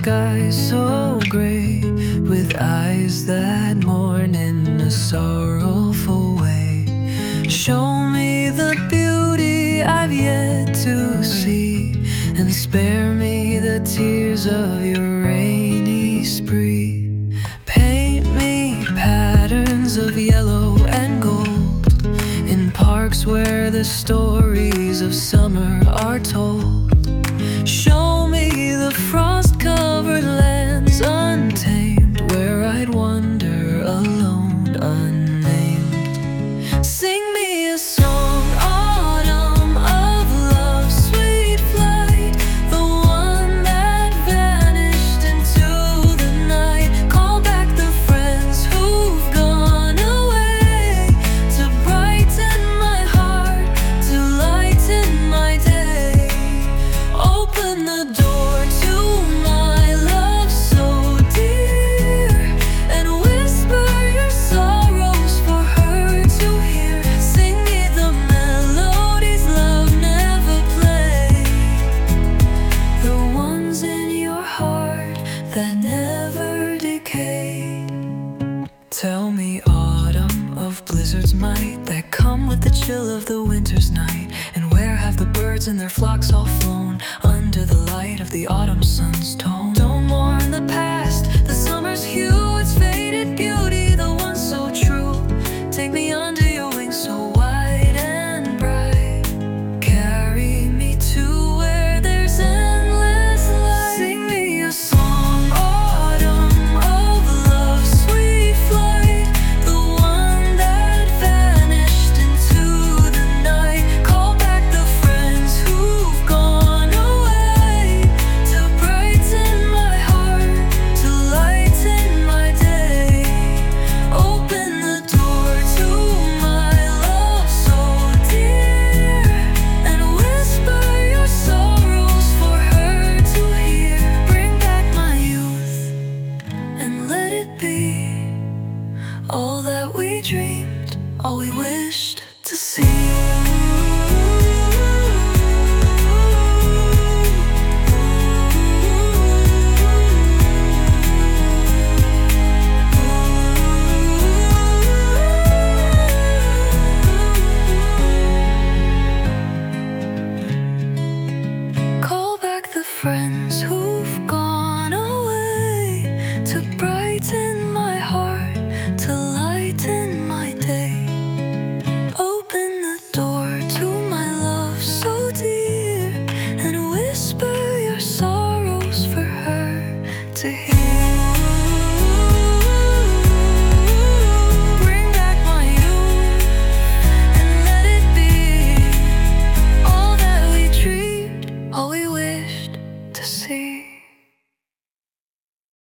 sky so gray, with eyes that mourn in a sorrowful way. Show me the beauty I've yet to see, and spare me the tears of your rainy spree. Paint me patterns of yellow and gold in parks where the stories of summer are told. Show me the frost-covered lands untamed, where I'd wander alone, unnamed. Sing me a song, autumn, of love's sweet flight, the one that vanished into the night. Call back the friends who've gone away, to brighten my heart, to lighten my day. Open the door to my love so dear, and whisper your sorrows for her to hear. Sing me the melodies love never played, the ones in your heart that never decay. Tell me, autumn, of blizzard's might that come with the chill of the winter's night. And where have the birds and their flocks all flown under the light of the autumn sun's tone? Don't mourn the past, the summer's hue, its faded beauty, the one so true. Take me under your wings so wide and bright. Carry me to where there's endless light. Sing me a song, autumn, of love's sweet flight, the one that vanished into the night. Call back the friends who've gone away, to brighten my heart, to lighten my day. Open the door to my love so dear, and whisper your sorrows for her to hear. Bring back my youth, and let it be all that we dreamed, all we wished to see.